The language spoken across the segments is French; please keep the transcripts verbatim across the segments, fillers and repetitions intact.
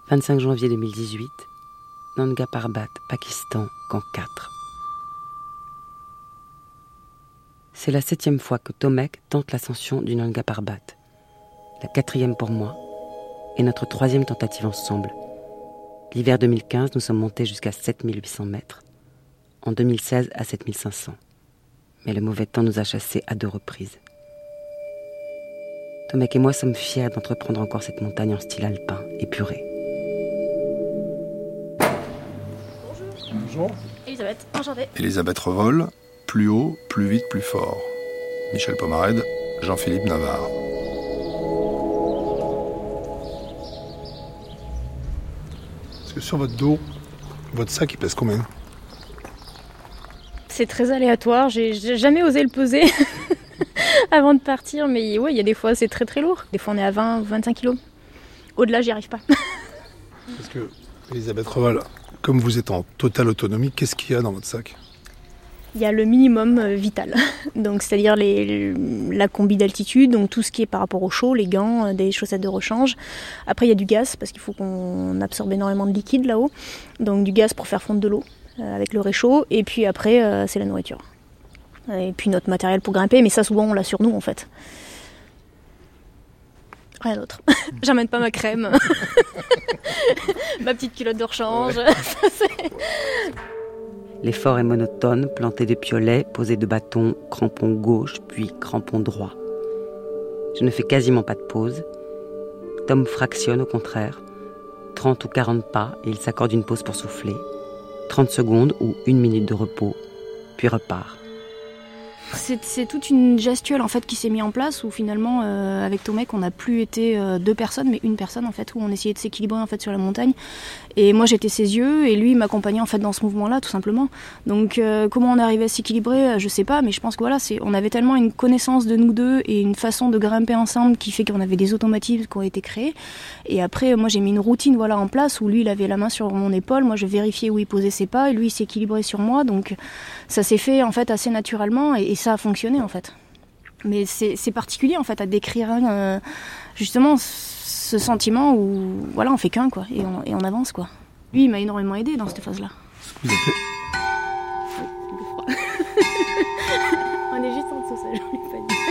vingt-cinq janvier deux mille dix-huit, Nanga Parbat, Pakistan, camp quatre. C'est la septième fois que Tomek tente l'ascension du Nanga Parbat. La quatrième pour moi et notre troisième tentative ensemble. L'hiver deux mille quinze, nous sommes montés jusqu'à sept mille huit cents mètres. En deux mille seize, à sept mille cinq cents. Mais le mauvais temps nous a chassés à deux reprises. Tomek et moi sommes fiers d'entreprendre encore cette montagne en style alpin, épuré. Bonjour. Elisabeth, enchantée. Elisabeth Revol, plus haut, plus vite, plus fort. Michel Pomarède, Jean-Philippe Navarre. Est-ce que sur votre dos, votre sac, il pèse combien ? C'est très aléatoire, j'ai, j'ai jamais osé le peser avant de partir, mais ouais, il y a des fois c'est très très lourd. Des fois on est à vingt ou vingt-cinq kilos. Au-delà, j'y arrive pas. Parce que, Elisabeth Revol, comme vous êtes en totale autonomie, qu'est-ce qu'il y a dans votre sac ? Il y a le minimum euh, vital, donc c'est-à-dire les, la combi d'altitude, donc tout ce qui est par rapport au chaud, les gants, euh, des chaussettes de rechange. Après il y a du gaz, parce qu'il faut qu'on absorbe énormément de liquide là-haut, donc du gaz pour faire fondre de l'eau euh, avec le réchaud, et puis après euh, c'est la nourriture. Et puis notre matériel pour grimper, mais ça souvent on l'a sur nous en fait. Rien d'autre. J'amène pas ma crème, ma petite culotte de rechange. Ouais. L'effort est monotone, planté de piolets, posé de bâtons, crampon gauche, puis crampon droit. Je ne fais quasiment pas de pause. Tom fractionne au contraire. trente ou quarante pas, et il s'accorde une pause pour souffler. trente secondes ou une minute de repos, puis repart. C'est, c'est toute une gestuelle en fait qui s'est mise en place où finalement euh, avec Tomek on n'a plus été euh, deux personnes mais une personne en fait où on essayait de s'équilibrer en fait sur la montagne et moi j'étais ses yeux et lui il m'accompagnait en fait dans ce mouvement là tout simplement. Donc euh, comment on est arrivé à s'équilibrer je sais pas, mais je pense que voilà c'est, on avait tellement une connaissance de nous deux et une façon de grimper ensemble qui fait qu'on avait des automatismes qui ont été créés. Et après moi j'ai mis une routine voilà en place où lui il avait la main sur mon épaule, moi je vérifiais où il posait ses pas et lui il s'équilibrait sur moi, donc ça s'est fait en fait assez naturellement et, et ça a fonctionné en fait. Mais c'est, c'est particulier en fait à décrire euh, justement ce sentiment où voilà on fait qu'un quoi et on, et on avance quoi. Lui il m'a énormément aidé dans cette phase là. Vous êtes... Oh, le froid. On est juste en dessous, ça je vous l'ai pas dit.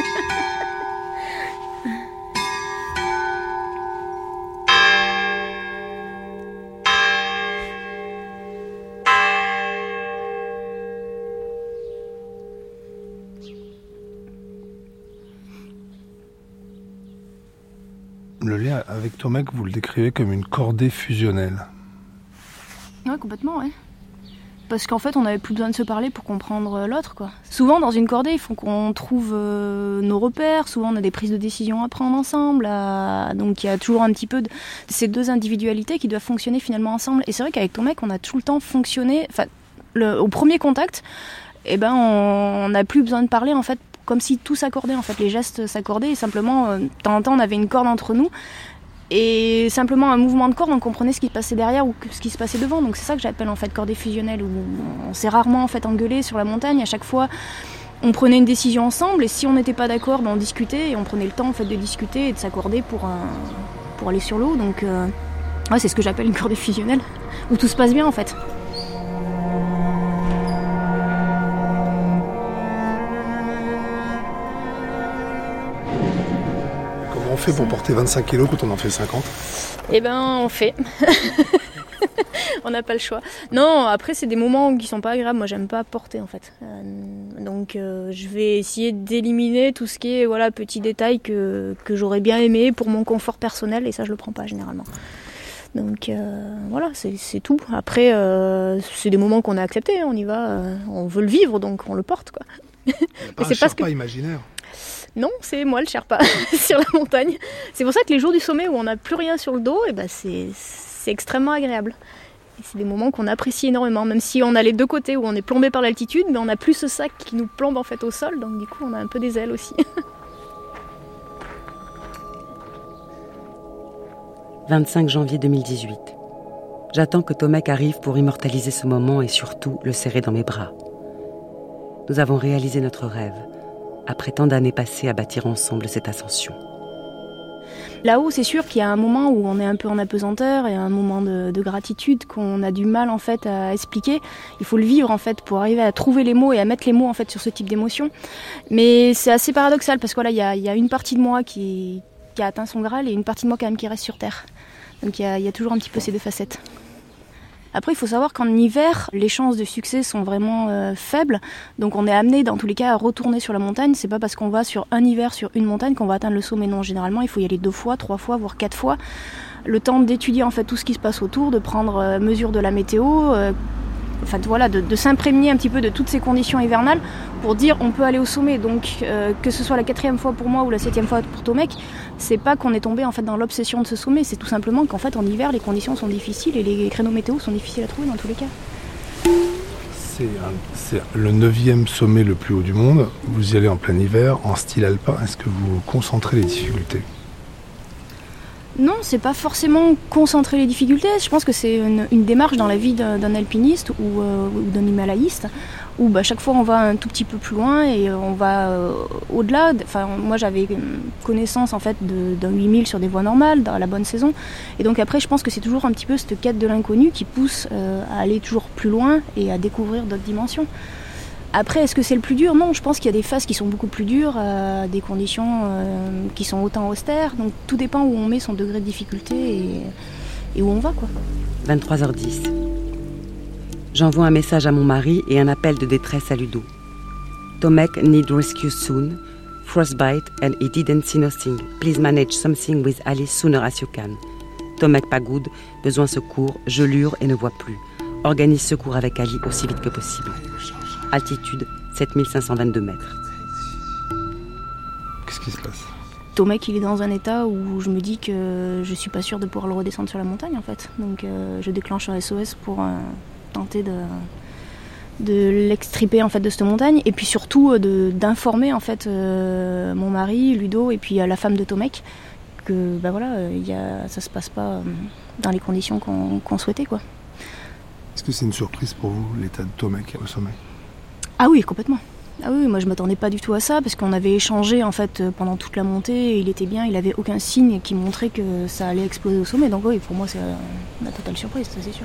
Le lien avec Tomek, vous le décrivez comme une cordée fusionnelle. Ouais, complètement, ouais. Parce qu'en fait, on n'avait plus besoin de se parler pour comprendre l'autre, quoi. Souvent, dans une cordée, il faut qu'on trouve euh, nos repères. Souvent, on a des prises de décision à prendre ensemble. À... Donc, il y a toujours un petit peu de ces deux individualités qui doivent fonctionner finalement ensemble. Et c'est vrai qu'avec Tomek, on a tout le temps fonctionné... Enfin, le... au premier contact, eh ben, on n'a plus besoin de parler, en fait, comme si tout s'accordait, en fait. Les gestes s'accordaient et simplement, euh, de temps en temps, on avait une corde entre nous. Et simplement un mouvement de corde, on comprenait ce qui se passait derrière ou ce qui se passait devant. Donc c'est ça que j'appelle en fait cordée fusionnelle, où on s'est rarement en fait engueulé sur la montagne. À chaque fois, on prenait une décision ensemble et si on n'était pas d'accord, ben on discutait et on prenait le temps en fait de discuter et de s'accorder pour, un, pour aller sur l'eau. Donc euh, ouais, c'est ce que j'appelle une cordée fusionnelle, où tout se passe bien en fait. On fait pour porter vingt-cinq kilos quand on en fait cinquante ? Eh ben, on fait. On n'a pas le choix. Non, après, c'est des moments qui sont pas agréables. Moi, j'aime pas porter, en fait. Euh, donc, euh, je vais essayer d'éliminer tout ce qui est, voilà, petits détails que, que j'aurais bien aimé pour mon confort personnel. Et ça, je le prends pas, généralement. Donc, euh, voilà, c'est, c'est tout. Après, euh, c'est des moments qu'on a acceptés. Hein, on y va. Euh, on veut le vivre, donc on le porte, quoi. Il n'y a pas un Sherpa que... imaginaire. Non, c'est moi le Sherpa sur la montagne. C'est pour ça que les jours du sommet où on n'a plus rien sur le dos, et ben c'est, c'est extrêmement agréable. Et c'est des moments qu'on apprécie énormément, même si on a les deux côtés où on est plombé par l'altitude, mais on n'a plus ce sac qui nous plombe en fait au sol, donc du coup on a un peu des ailes aussi. vingt-cinq janvier deux mille dix-huit. J'attends que Tomek arrive pour immortaliser ce moment et surtout le serrer dans mes bras. Nous avons réalisé notre rêve, après tant d'années passées à bâtir ensemble cette ascension. Là-haut, c'est sûr qu'il y a un moment où on est un peu en apesanteur et un moment de, de gratitude qu'on a du mal en fait à expliquer. Il faut le vivre en fait pour arriver à trouver les mots et à mettre les mots en fait sur ce type d'émotion. Mais c'est assez paradoxal parce que voilà, il y a, il y a une partie de moi qui, qui a atteint son Graal et une partie de moi quand même qui reste sur Terre. Donc il y a, il y a toujours un petit peu ces deux facettes. Après, il faut savoir qu'en hiver, les chances de succès sont vraiment euh, faibles. Donc on est amené dans tous les cas à retourner sur la montagne. C'est pas parce qu'on va sur un hiver sur une montagne qu'on va atteindre le sommet. Non, généralement, il faut y aller deux fois, trois fois, voire quatre fois. Le temps d'étudier en fait tout ce qui se passe autour, de prendre euh, mesure de la météo, euh, enfin voilà, de, de s'imprégner un petit peu de toutes ces conditions hivernales pour dire on peut aller au sommet. Donc euh, que ce soit la quatrième fois pour moi ou la septième fois pour Tomek, c'est pas qu'on est tombé en fait dans l'obsession de ce sommet, c'est tout simplement qu'en fait en hiver les conditions sont difficiles et les créneaux météo sont difficiles à trouver dans tous les cas. C'est, un, c'est le neuvième sommet le plus haut du monde. Vous y allez en plein hiver, en style alpin. Est-ce que vous concentrez les difficultés ? Non, c'est pas forcément concentrer les difficultés. Je pense que c'est une, une démarche dans la vie d'un, d'un alpiniste ou, euh, ou d'un himalayiste où bah, chaque fois on va un tout petit peu plus loin et on va euh, au-delà. Enfin, moi j'avais connaissance en fait de, d'un huit mille sur des voies normales dans la bonne saison. Et donc après, je pense que c'est toujours un petit peu cette quête de l'inconnu qui pousse euh, à aller toujours plus loin et à découvrir d'autres dimensions. Après, est-ce que c'est le plus dur ? Non, je pense qu'il y a des phases qui sont beaucoup plus dures, euh, des conditions euh, qui sont autant austères. Donc tout dépend où on met son degré de difficulté et, et où on va, quoi. vingt-trois heures dix. J'envoie un message à mon mari et un appel de détresse à Ludo. Tomek need rescue soon. Frostbite and he didn't see nothing. Please manage something with Alice sooner as you can. Tomek pas good, besoin secours, gelure et ne voit plus. Organise secours avec Ali aussi vite que possible. Altitude sept mille cinq cent vingt-deux mètres. Qu'est-ce qui se passe ? Tomek, il est dans un état où je me dis que je suis pas sûre de pouvoir le redescendre sur la montagne en fait. Donc euh, je déclenche un S O S pour euh, tenter de, de l'extriper en fait de cette montagne et puis surtout euh, de, d'informer en fait euh, mon mari, Ludo et puis euh, la femme de Tomek que bah voilà, euh, y a, ça se passe pas euh, dans les conditions qu'on, qu'on souhaitait quoi. Est-ce que c'est une surprise pour vous l'état de Tomek au sommet ? Ah oui, complètement. Ah oui, moi je m'attendais pas du tout à ça parce qu'on avait échangé en fait pendant toute la montée, et il était bien, il avait aucun signe qui montrait que ça allait exploser au sommet. Donc oui, pour moi c'est la totale surprise, ça c'est sûr.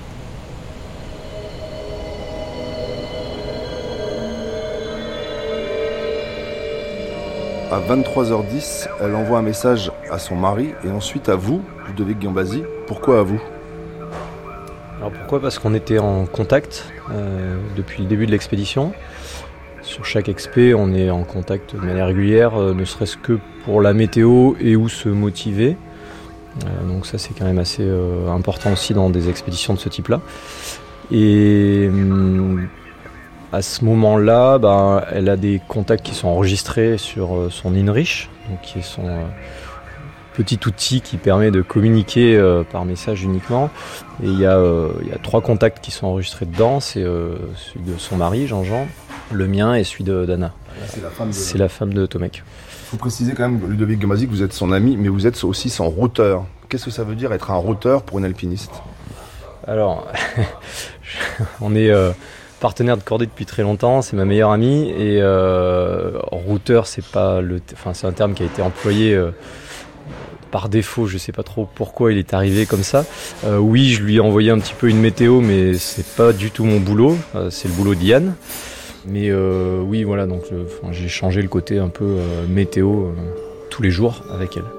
À vingt-trois heures dix, elle envoie un message à son mari et ensuite à vous, Ludovic Gambasi. Pourquoi à vous ? Alors pourquoi ? Parce qu'on était en contact euh, depuis le début de l'expédition. Sur chaque expé, on est en contact de manière régulière, euh, ne serait-ce que pour la météo et où se motiver. Euh, donc ça c'est quand même assez euh, important aussi dans des expéditions de ce type-là. Et hum, à ce moment-là, ben, elle a des contacts qui sont enregistrés sur euh, son InReach, donc qui est son euh, petit outil qui permet de communiquer euh, par message uniquement. Et il y a, euh, il y a trois contacts qui sont enregistrés dedans, c'est euh, celui de son mari, Jean-Jean, le mien et celui de d'Anna. C'est la femme de, c'est la femme de Tomek. Il faut préciser quand même, Ludovic Gambasi, que vous êtes son ami, mais vous êtes aussi son routeur. Qu'est-ce que ça veut dire être un routeur pour une alpiniste ? Alors, on est euh, partenaire de cordée depuis très longtemps, c'est ma meilleure amie, et euh, routeur, c'est pas le, enfin c'est un terme qui a été employé euh, par défaut, je sais pas trop pourquoi il est arrivé comme ça. Euh, oui, je lui ai envoyé un petit peu une météo, mais c'est pas du tout mon boulot, euh, c'est le boulot d'Yann. Mais euh, oui, voilà, donc le, enfin, j'ai changé le côté un peu euh, météo euh, tous les jours avec elle.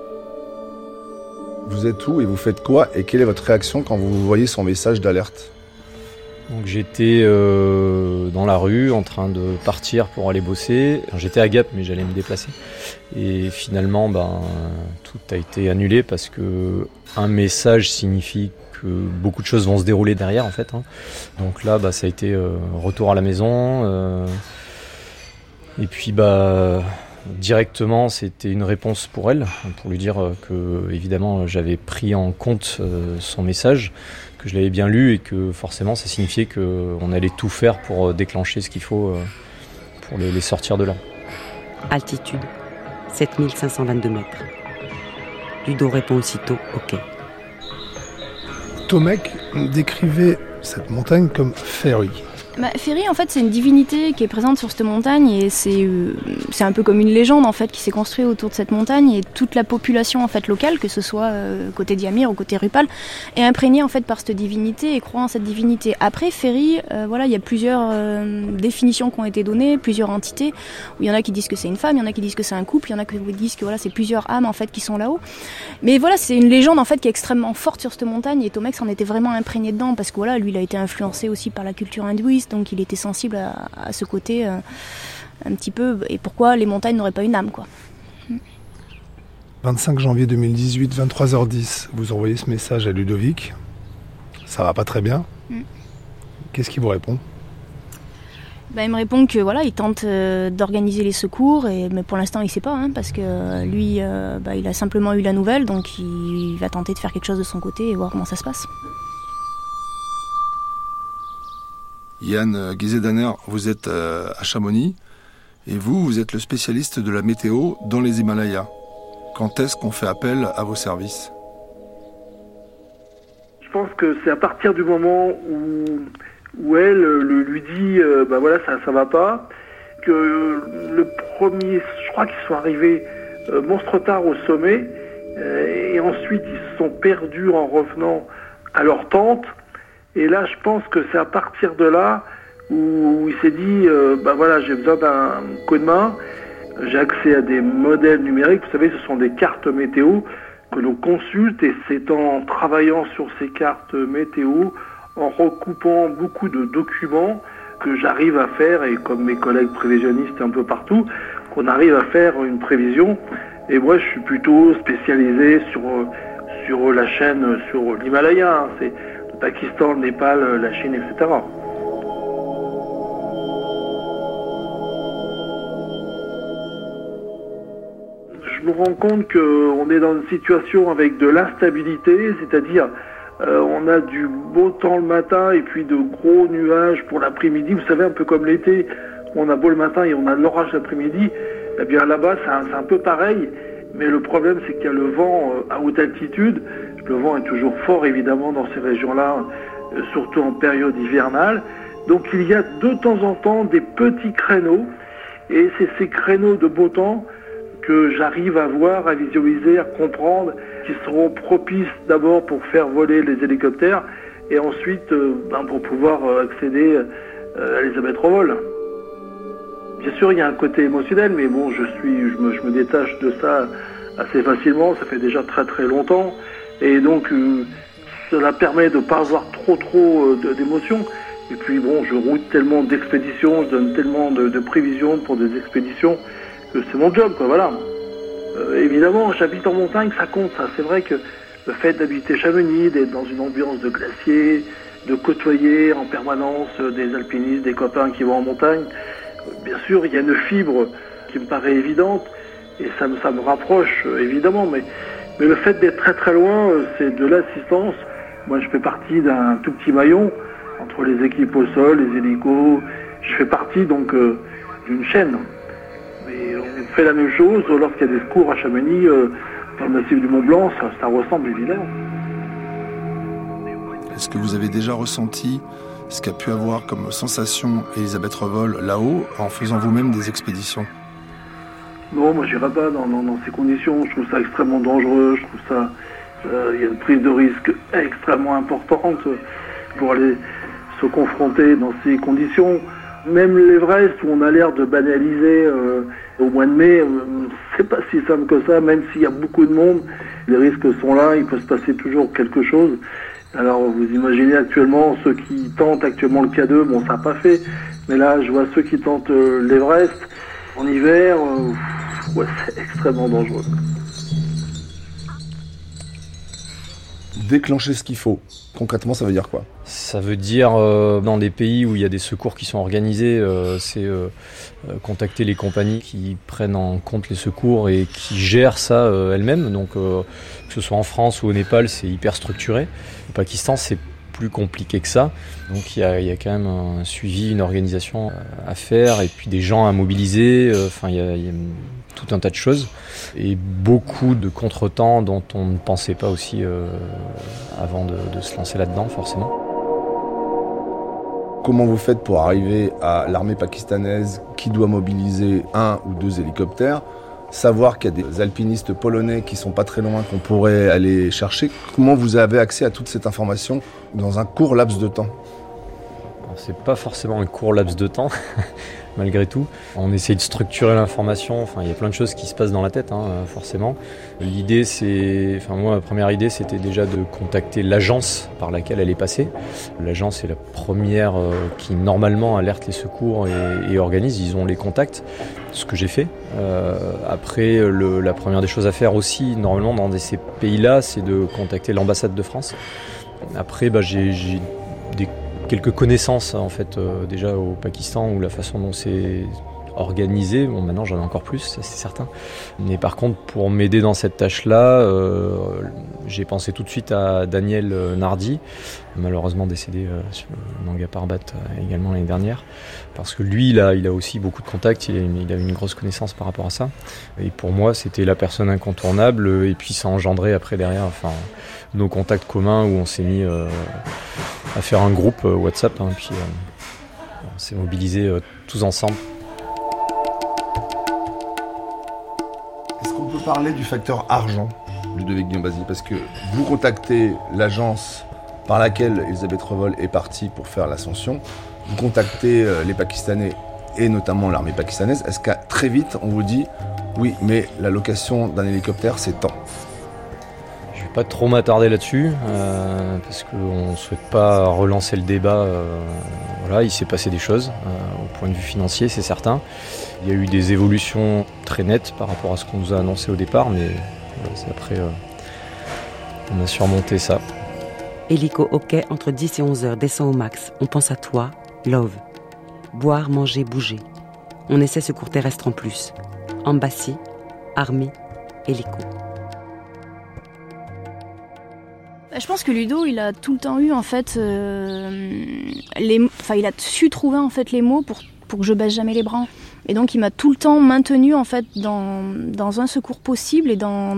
Vous êtes où et vous faites quoi ? Et quelle est votre réaction quand vous voyez son message d'alerte ? Donc j'étais euh, dans la rue en train de partir pour aller bosser. J'étais à Gap mais j'allais me déplacer. Et finalement ben, tout a été annulé parce que un message signifie que beaucoup de choses vont se dérouler derrière en fait. Hein. Donc là bah, ça a été euh, retour à la maison. Euh, et puis bah directement c'était une réponse pour elle, pour lui dire que évidemment j'avais pris en compte euh, son message, que je l'avais bien lu et que forcément ça signifiait qu'on allait tout faire pour déclencher ce qu'il faut pour les, les sortir de là. Altitude, sept mille cinq cent vingt-deux mètres. Ludo répond aussitôt « Ok ». Tomek décrivait cette montagne comme « fairy ». Bah, Ferry, en fait, c'est une divinité qui est présente sur cette montagne et c'est, euh, c'est un peu comme une légende en fait qui s'est construite autour de cette montagne et toute la population en fait locale, que ce soit euh, côté Diamir ou côté Rupal, est imprégnée en fait par cette divinité et croit en cette divinité. Après, Ferry, euh, voilà, il y a plusieurs euh, définitions qui ont été données, plusieurs entités. Où il y en a qui disent que c'est une femme, il y en a qui disent que c'est un couple, il y en a qui disent que voilà, c'est plusieurs âmes en fait qui sont là-haut. Mais voilà, c'est une légende en fait qui est extrêmement forte sur cette montagne et Tomek s'en était vraiment imprégné dedans parce que voilà, lui, il a été influencé aussi par la culture hindouiste. Donc il était sensible à, à ce côté euh, un petit peu, et pourquoi les montagnes n'auraient pas une âme, quoi. vingt-cinq janvier deux mille dix-huit, vingt-trois heures dix, vous envoyez ce message à Ludovic. Ça va pas très bien. Mm. Qu'est-ce qu'il vous répond ? Ben, il me répond que voilà, il tente euh, d'organiser les secours, et, mais pour l'instant il sait pas, hein, parce que euh, lui, euh, ben, il a simplement eu la nouvelle, donc il, il va tenter de faire quelque chose de son côté et voir comment ça se passe. Yann Guézé-Danner, vous êtes à Chamonix et vous, vous êtes le spécialiste de la météo dans les Himalayas. Quand est-ce qu'on fait appel à vos services ? Je pense que c'est à partir du moment où, où elle le, lui dit euh, bah voilà, ça ça va pas, que le premier, je crois qu'ils sont arrivés euh, monstre tard au sommet euh, et ensuite ils se sont perdus en revenant à leur tente. Et là, je pense que c'est à partir de là où il s'est dit, euh, bah voilà, j'ai besoin d'un coup de main. J'ai accès à des modèles numériques. Vous savez, ce sont des cartes météo que l'on consulte. Et c'est en travaillant sur ces cartes météo, en recoupant beaucoup de documents, que j'arrive à faire, et comme mes collègues prévisionnistes un peu partout, qu'on arrive à faire une prévision. Et moi, je suis plutôt spécialisé sur, sur la chaîne, sur l'Himalaya. Hein. C'est Pakistan, le Népal, la Chine, et cetera. Je me rends compte qu'on est dans une situation avec de l'instabilité, c'est-à-dire euh, on a du beau temps le matin et puis de gros nuages pour l'après-midi. Vous savez, un peu comme l'été, on a beau le matin et on a de l'orage l'après-midi. Eh bien là-bas, c'est un, c'est un peu pareil, mais le problème, c'est qu'il y a le vent euh, à haute altitude. Le vent est toujours fort, évidemment, dans ces régions-là, euh, surtout en période hivernale. Donc il y a de temps en temps des petits créneaux, et c'est ces créneaux de beau temps que j'arrive à voir, à visualiser, à comprendre, qui seront propices d'abord pour faire voler les hélicoptères, et ensuite euh, ben, pour pouvoir euh, accéder euh, à Elisabeth Revol. Bien sûr, il y a un côté émotionnel, mais bon, je suis, je me, je me détache de ça assez facilement, ça fait déjà très très longtemps. Et donc, euh, cela permet de ne pas avoir trop trop euh, de, d'émotions. Et puis bon, je route tellement d'expéditions, je donne tellement de, de prévisions pour des expéditions, que c'est mon job, quoi, voilà. Euh, évidemment, j'habite en montagne, ça compte, ça. C'est vrai que le fait d'habiter Chamonix, d'être dans une ambiance de glacier, de côtoyer en permanence des alpinistes, des copains qui vont en montagne, euh, bien sûr, il y a une fibre qui me paraît évidente, et ça me, ça me rapproche, euh, évidemment, mais... Mais le fait d'être très très loin, c'est de l'assistance. Moi, je fais partie d'un tout petit maillon entre les équipes au sol, les hélicos. Je fais partie donc euh, d'une chaîne. Mais on fait la même chose lorsqu'il y a des secours à Chamonix, euh, dans le massif du Mont Blanc, ça, ça ressemble évidemment. Est-ce que vous avez déjà ressenti ce qu'a pu avoir comme sensation Elisabeth Revol là-haut en faisant vous-même des expéditions ? Non, moi j'irai pas dans, dans, dans ces conditions, je trouve ça extrêmement dangereux, je trouve ça, euh, il y a une prise de risque extrêmement importante pour aller se confronter dans ces conditions. Même l'Everest, où on a l'air de banaliser euh, au mois de mai, euh, c'est pas si simple que ça, même s'il y a beaucoup de monde, les risques sont là, il peut se passer toujours quelque chose. Alors vous imaginez actuellement ceux qui tentent actuellement le K deux, bon ça n'a pas fait, mais là je vois ceux qui tentent euh, l'Everest en hiver, euh, ouais, c'est extrêmement dangereux. Déclencher ce qu'il faut, concrètement ça veut dire quoi ? Ça veut dire, euh, dans des pays où il y a des secours qui sont organisés, euh, c'est euh, contacter les compagnies qui prennent en compte les secours et qui gèrent ça euh, elles-mêmes. Donc, euh, que ce soit en France ou au Népal, c'est hyper structuré. Au Pakistan, c'est plus compliqué que ça. Donc, il y a, il y a quand même un suivi, une organisation à faire et puis des gens à mobiliser. Enfin, euh, il y a, il y a tout un tas de choses et beaucoup de contretemps dont on ne pensait pas aussi euh, avant de, de se lancer là-dedans, forcément. comment vous faites pour arriver à l'armée pakistanaise qui doit mobiliser un ou deux hélicoptères, savoir qu'il y a des alpinistes polonais qui sont pas très loin qu'on pourrait aller chercher. Comment vous avez accès à toute cette information dans un court laps de temps ? Alors, c'est pas forcément un court laps de temps, malgré tout. On essaie de structurer l'information, enfin, il y a plein de choses qui se passent dans la tête, hein, forcément. L'idée, c'est, enfin, moi, ma première idée, c'était déjà de contacter l'agence par laquelle elle est passée. L'agence est la première euh, qui, normalement, alerte les secours et, et organise. Ils ont les contacts, ce que j'ai fait. Euh, après, le, la première des choses à faire aussi, normalement, dans ces pays-là, c'est de contacter l'ambassade de France. Après, bah, j'ai, j'ai des quelques connaissances en fait euh, déjà au Pakistan où la façon dont c'est organisé, bon maintenant j'en ai encore plus, ça c'est certain. Mais par contre pour m'aider dans cette tâche-là, euh, j'ai pensé tout de suite à Daniel Nardi, malheureusement décédé euh, sur le Nanga Parbat euh, également l'année dernière, parce que lui il a, il a aussi beaucoup de contacts, il a, une, il a une grosse connaissance par rapport à ça. Et pour moi c'était la personne incontournable et puis ça a engendré après derrière enfin, nos contacts communs où on s'est mis euh, à faire un groupe euh, WhatsApp, hein, puis euh, on s'est mobilisés euh, tous ensemble. Est-ce qu'on peut parler du facteur argent, Ludovic Guimbazi ? Parce que vous contactez l'agence par laquelle Elisabeth Revol est partie pour faire l'ascension, vous contactez euh, les Pakistanais et notamment l'armée pakistanaise. Est-ce qu'à très vite on vous dit oui, mais la location d'un hélicoptère c'est tant ? Je ne vais pas trop m'attarder là-dessus, euh, parce qu'on ne souhaite pas relancer le débat. Euh, voilà, il s'est passé des choses, euh, au point de vue financier, c'est certain. Il y a eu des évolutions très nettes par rapport à ce qu'on nous a annoncé au départ, mais voilà, c'est après, euh, on a surmonté ça. Hélico au quai entre dix et onze heures, descend au max. On pense à toi, Love. Boire, manger, bouger. On essaie secours terrestre en plus. Embassy, Army, hélico. Je pense que Ludo, il a tout le temps eu en fait, euh, les, enfin, il a su trouver en fait les mots pour pour que je baisse jamais les bras. Et donc il m'a tout le temps maintenu en fait dans dans un secours possible et dans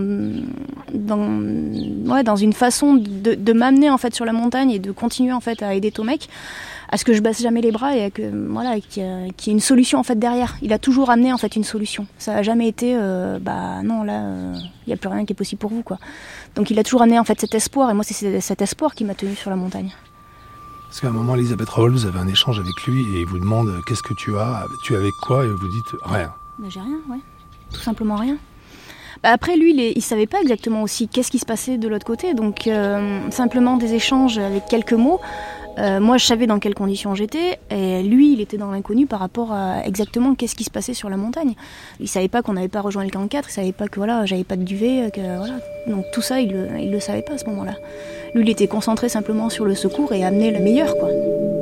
dans ouais dans une façon de de m'amener en fait sur la montagne et de continuer en fait à aider Tomek à ce que je baisse jamais les bras et que voilà qu'il y a, qu'il y ait une solution en fait derrière. Il a toujours amené en fait une solution. Ça a jamais été euh, bah non là il euh, y a plus rien qui est possible pour vous quoi. Donc il a toujours amené en fait cet espoir et moi c'est cet espoir qui m'a tenu sur la montagne. Parce qu'à un moment, Elisabeth Revol, vous avez un échange avec lui et il vous demande « Qu'est-ce que tu as ? Tu es avec quoi ?» Et vous dites « Rien. » Bah, j'ai rien, ouais. Tout simplement rien. Bah, après, lui, il, est, il savait pas exactement aussi qu'est-ce qui se passait de l'autre côté. Donc, euh, simplement des échanges avec quelques mots. Euh, moi, je savais dans quelles conditions j'étais. Et lui, il était dans l'inconnu par rapport à exactement qu'est-ce qui se passait sur la montagne. Il savait pas qu'on n'avait pas rejoint le camp quatre. Il savait pas que voilà, j'avais pas de duvet. Que, voilà. Donc, tout ça, il le, il le savait pas à ce moment-là. Lui, il était concentré simplement sur le secours et amener le meilleur, quoi.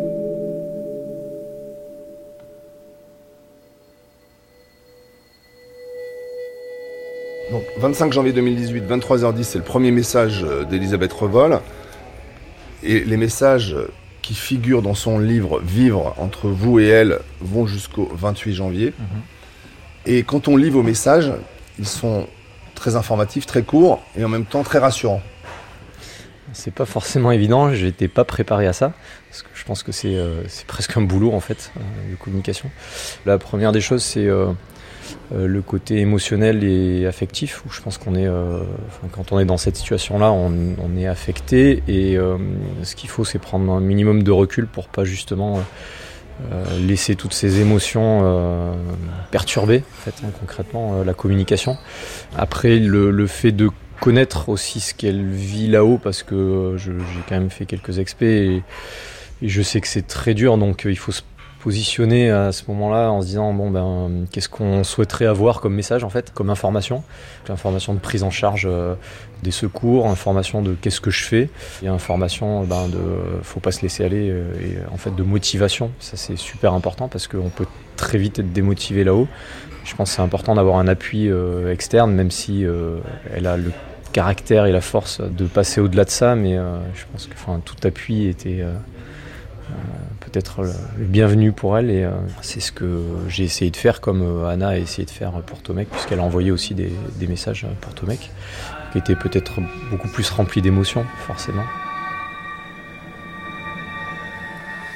Donc, vingt-cinq janvier deux mille dix-huit, vingt-trois heures dix, c'est le premier message d'Elisabeth Revol. Et les messages qui figurent dans son livre « Vivre » entre vous et elle vont jusqu'au vingt-huit janvier. Mmh. Et quand on lit vos messages, ils sont très informatifs, très courts et en même temps très rassurants. C'est pas forcément évident, je n'étais pas préparé à ça, parce que je pense que c'est, euh, c'est presque un boulot en fait, euh, de communication. La première des choses, c'est euh, euh, le côté émotionnel et affectif, où je pense qu'on est, euh, quand on est dans cette situation-là, on, on est affecté, et euh, ce qu'il faut, c'est prendre un minimum de recul pour pas justement euh, laisser toutes ces émotions euh, perturber, en fait, hein, concrètement, euh, la communication. Après, le, le fait de connaître aussi ce qu'elle vit là-haut, parce que je, j'ai quand même fait quelques expés et, et je sais que c'est très dur, donc il faut se positionner à ce moment-là en se disant bon ben qu'est-ce qu'on souhaiterait avoir comme message en fait, comme information, information de prise en charge euh, des secours, information de qu'est-ce que je fais, et information ben de faut pas se laisser aller euh, et en fait de motivation. Ça c'est super important parce qu'on peut très vite être démotivé là-haut. Je pense que c'est important d'avoir un appui euh, externe, même si euh, elle a le caractère et la force de passer au-delà de ça, mais euh, je pense que enfin, tout appui était euh, euh, peut-être le, le bienvenu pour elle, et euh, c'est ce que j'ai essayé de faire, comme euh, Anna a essayé de faire pour Tomek, puisqu'elle a envoyé aussi des, des messages pour Tomek, qui étaient peut-être beaucoup plus remplis d'émotions, forcément.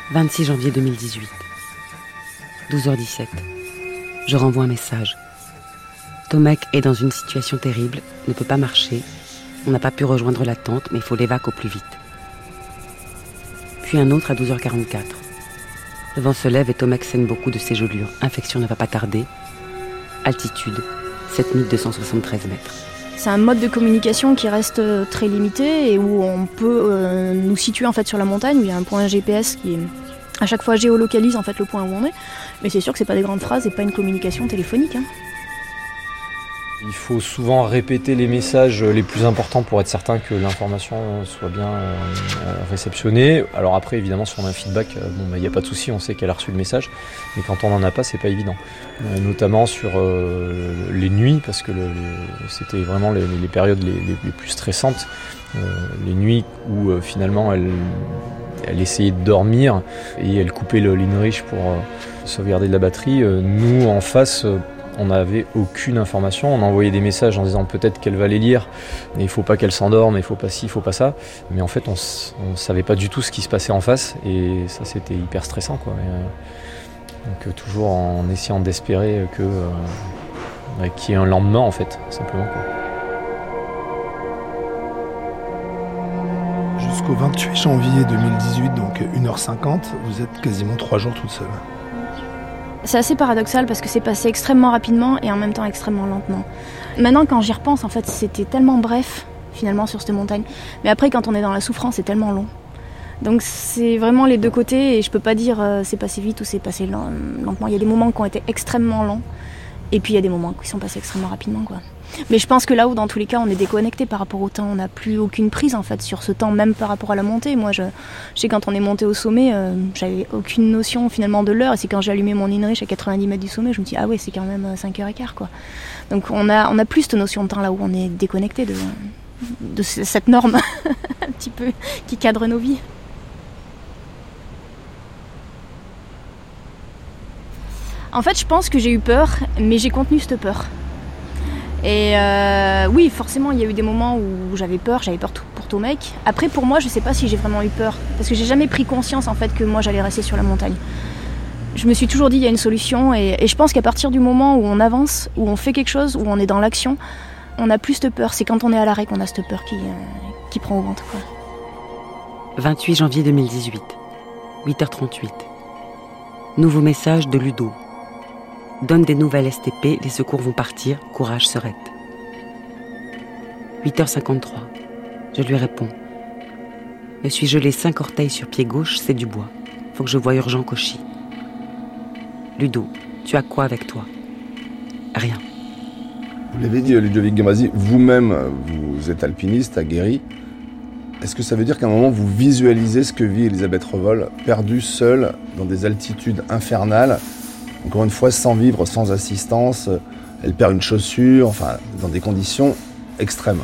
vingt-six janvier deux mille dix-huit. douze heures dix-sept. Je renvoie un message. Tomek est dans une situation terrible, ne peut pas marcher. On n'a pas pu rejoindre la tente, mais il faut l'évacuer au plus vite. Puis un autre à douze heures quarante-quatre. Le vent se lève et Tomek saigne beaucoup de ses gelures. Infection ne va pas tarder. Altitude, sept mille deux cent soixante-treize mètres. C'est un mode de communication qui reste très limité et où on peut euh, nous situer en fait sur la montagne, où il y a un point G P S qui à chaque fois géolocalise en fait le point où on est. Mais c'est sûr que c'est pas des grandes phrases et pas une communication téléphonique. Hein. Il faut souvent répéter les messages les plus importants pour être certain que l'information soit bien euh, réceptionnée. Alors après, évidemment, si on a un feedback, il euh, bon, n'y a pas de souci, on sait qu'elle a reçu le message. Mais quand on n'en a pas, c'est pas évident. Euh, notamment sur euh, les nuits, parce que le, le, c'était vraiment les, les périodes les, les, les plus stressantes. Euh, les nuits où euh, finalement elle, elle essayait de dormir et elle coupait le l'InReach pour euh, sauvegarder de la batterie. Euh, nous, en face... Euh, on n'avait aucune information, on envoyait des messages en disant peut-être qu'elle va les lire, mais il ne faut pas qu'elle s'endorme, il ne faut pas ci, il ne faut pas ça. Mais en fait, on ne savait pas du tout ce qui se passait en face, et ça, c'était hyper stressant, quoi. Et, euh, donc, euh, toujours en essayant d'espérer que, euh, bah, qu'il y ait un lendemain, en fait, simplement, quoi. Jusqu'au vingt-huit janvier deux mille dix-huit, donc une heure cinquante, vous êtes quasiment trois jours toute seule. C'est assez paradoxal parce que c'est passé extrêmement rapidement et en même temps extrêmement lentement. Maintenant, quand j'y repense, en fait, c'était tellement bref, finalement, sur cette montagne. Mais après, quand on est dans la souffrance, c'est tellement long. Donc c'est vraiment les deux côtés et je peux pas dire euh, c'est passé vite ou c'est passé lent, lentement. Il y a des moments qui ont été extrêmement longs et puis il y a des moments qui sont passés extrêmement rapidement, quoi. Mais je pense que là où, dans tous les cas, on est déconnecté par rapport au temps, on n'a plus aucune prise en fait sur ce temps, même par rapport à la montée. Moi, je, je sais quand on est monté au sommet, euh, j'avais aucune notion finalement de l'heure. Et c'est quand j'ai allumé mon InReach à quatre-vingt-dix mètres du sommet, je me dis ah ouais, c'est quand même cinq heures quinze quoi. Donc on a, on a plus cette notion de temps là où on est déconnecté de, de cette norme un petit peu qui cadre nos vies. En fait, je pense que j'ai eu peur, mais j'ai contenu cette peur. Et euh, oui, forcément, il y a eu des moments où j'avais peur, j'avais peur pour Tomek. Après, pour moi, je sais pas si j'ai vraiment eu peur, parce que j'ai jamais pris conscience en fait que moi j'allais rester sur la montagne. Je me suis toujours dit il y a une solution, et, et je pense qu'à partir du moment où on avance, où on fait quelque chose, où on est dans l'action, on a plus de peur. C'est quand on est à l'arrêt qu'on a cette peur qui, euh, qui prend au ventre, quoi. vingt-huit janvier deux mille dix-huit, huit heures trente-huit. Nouveau message de Ludo. Donne des nouvelles S T P, les secours vont partir, courage Serette. huit heures cinquante-trois. Je lui réponds. Me suis gelé cinq orteils sur pied gauche, c'est du bois. Faut que je voie urgent Cauchy. Ludo, tu as quoi avec toi? Rien. Vous l'avez dit, Ludovic Gambasi, vous-même, vous êtes alpiniste, aguerri. Est-ce que ça veut dire qu'à un moment, vous visualisez ce que vit Elisabeth Revol, perdue seule dans des altitudes infernales, encore une fois, sans vivre, sans assistance, elle perd une chaussure, enfin, dans des conditions extrêmes.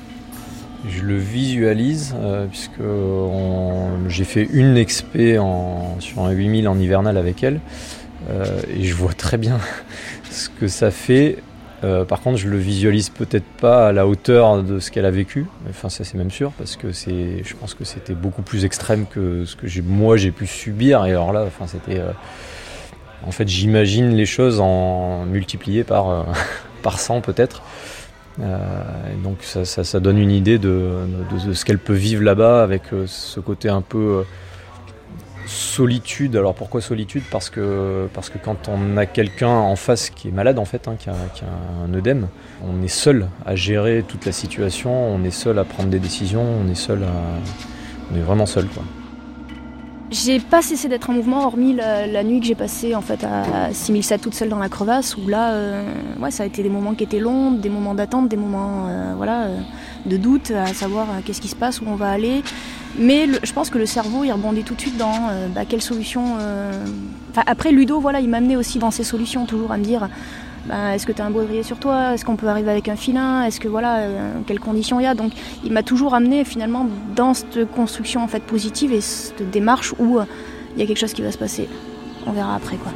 Je le visualise, euh, puisque on, j'ai fait une expé en, sur un huit mille en hivernal avec elle, euh, et je vois très bien ce que ça fait. Euh, par contre, je le visualise peut-être pas à la hauteur de ce qu'elle a vécu. Enfin, ça c'est même sûr, parce que c'est, je pense que c'était beaucoup plus extrême que ce que j'ai, moi j'ai pu subir. Et alors là, enfin, c'était... Euh, En fait, j'imagine les choses en multipliées par, euh, par cent peut-être. Euh, donc ça, ça, ça donne une idée de, de, de ce qu'elle peut vivre là-bas avec euh, ce côté un peu euh, solitude. Alors pourquoi solitude ? Parce que, parce que quand on a quelqu'un en face qui est malade en fait, hein, qui, a, qui a un œdème, on est seul à gérer toute la situation, on est seul à prendre des décisions, on est seul à... on est vraiment seul, quoi. J'ai pas cessé d'être en mouvement, hormis la, la nuit que j'ai passée en fait à six mille sept toute seule dans la crevasse, où là, euh, ouais, ça a été des moments qui étaient longs, des moments d'attente, des moments, euh, voilà, euh, de doute, à savoir euh, qu'est-ce qui se passe, où on va aller. Mais le, je pense que le cerveau, il rebondit tout de suite dans euh, bah, quelle solution. Euh... Enfin, après, Ludo, voilà, il m'a amené aussi dans ses solutions, toujours à me dire. Ben, est-ce que tu as un baudrier sur toi ? Est-ce qu'on peut arriver avec un filin ? Est-ce que voilà, euh, quelles conditions il y a ? Donc il m'a toujours amené finalement dans cette construction en fait positive et cette démarche où il euh, y a quelque chose qui va se passer. On verra après, quoi.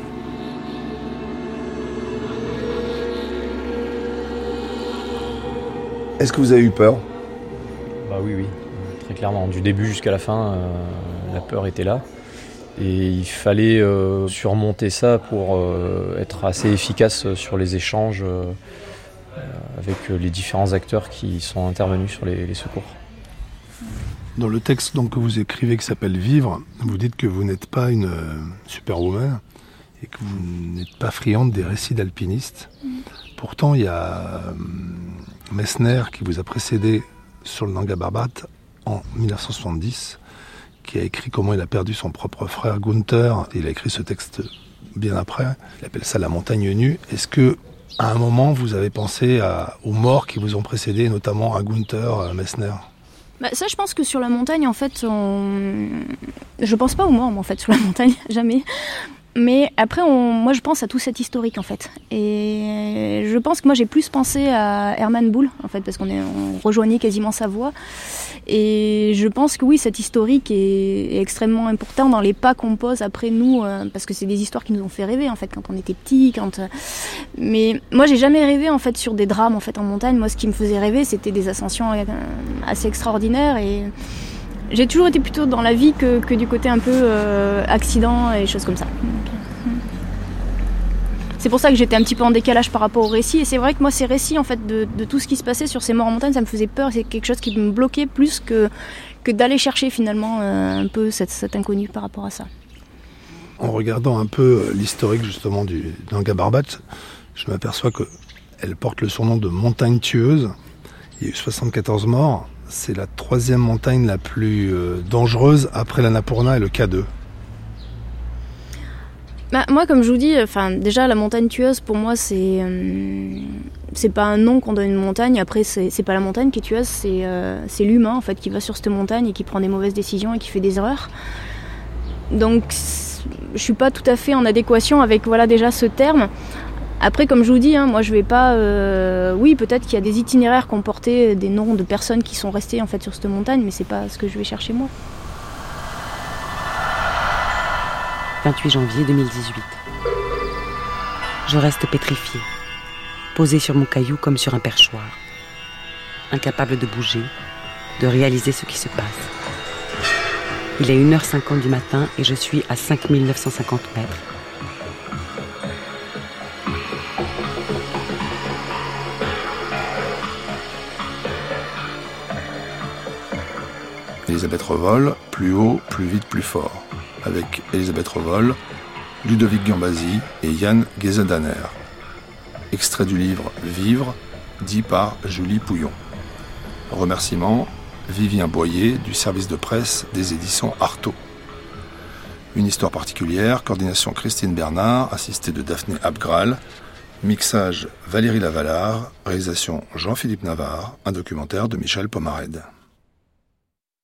Est-ce que vous avez eu peur ? Bah oui, oui, très clairement. Du début jusqu'à la fin, euh, la peur était là. Et il fallait euh, surmonter ça pour euh, être assez efficace sur les échanges euh, avec les différents acteurs qui sont intervenus sur les, les secours. Dans le texte donc, que vous écrivez qui s'appelle « Vivre », vous dites que vous n'êtes pas une euh, superwoman et que vous n'êtes pas friande des récits d'alpinistes. Mmh. Pourtant, il y a euh, Messner qui vous a précédé sur le Nanga Parbat en dix-neuf cent soixante-dix, qui a écrit comment il a perdu son propre frère Gunther. Il a écrit ce texte bien après. Il appelle ça « La montagne nue ». Est-ce que, à un moment, vous avez pensé à, aux morts qui vous ont précédé, notamment à Gunther, à Messner ? Bah ça, je pense que sur la montagne, en fait, on... je pense pas aux morts, moi, en fait, sur la montagne, jamais. Mais après, on... moi, je pense à tout cet historique, en fait. Et je pense que moi, j'ai plus pensé à Hermann Buhl, en fait, parce qu'on est... on rejoignait quasiment sa voix. Et je pense que oui, cet historique est, est extrêmement important dans les pas qu'on pose après nous, euh, parce que c'est des histoires qui nous ont fait rêver, en fait, quand on était petits. Quand... Mais moi, j'ai jamais rêvé, en fait, sur des drames, en fait, en montagne. Moi, ce qui me faisait rêver, c'était des ascensions assez extraordinaires. Et j'ai toujours été plutôt dans la vie que, que du côté un peu euh, accident et choses comme ça. C'est pour ça que j'étais un petit peu en décalage par rapport au récit. Et c'est vrai que moi, ces récits, en fait, de, de tout ce qui se passait sur ces morts en montagne, ça me faisait peur. C'est quelque chose qui me bloquait plus que, que d'aller chercher finalement euh, un peu cette, cette inconnue par rapport à ça. En regardant un peu l'historique justement du Nanga Parbat, je m'aperçois qu'elle porte le surnom de montagne tueuse. Il y a eu soixante-quatorze morts. C'est la troisième montagne la plus euh, dangereuse après l'Annapurna et le K deux. Bah, moi, comme je vous dis, enfin, déjà, la montagne tueuse, pour moi, c'est, euh, c'est pas un nom qu'on donne à une montagne. Après, c'est, c'est pas la montagne qui est tueuse, c'est, euh, c'est l'humain, en fait, qui va sur cette montagne et qui prend des mauvaises décisions et qui fait des erreurs. Donc, je suis pas tout à fait en adéquation avec, voilà, déjà ce terme. Après, comme je vous dis, hein, moi, je vais pas... Euh, oui, peut-être qu'il y a des itinéraires qui ont porté des noms de personnes qui sont restées, en fait, sur cette montagne, mais c'est pas ce que je vais chercher, moi. vingt-huit janvier deux mille dix-huit. Je reste pétrifiée, posée sur mon caillou comme sur un perchoir, incapable de bouger, de réaliser ce qui se passe. Il est une heure cinquante du matin et je suis à cinq mille neuf cent cinquante mètres. Elisabeth Revol, plus haut, plus vite, plus fort. Avec Elisabeth Revol, Ludovic Gambasi et Yann Guézendanner. Extrait du livre « Vivre », dit par Julie Pouillon. Remerciements, Vivien Boyer du service de presse des éditions Artaud. Une histoire particulière, coordination Christine Bernard, assistée de Daphné Abgral, mixage Valérie Lavalard, réalisation Jean-Philippe Navarre, un documentaire de Michel Pomarède.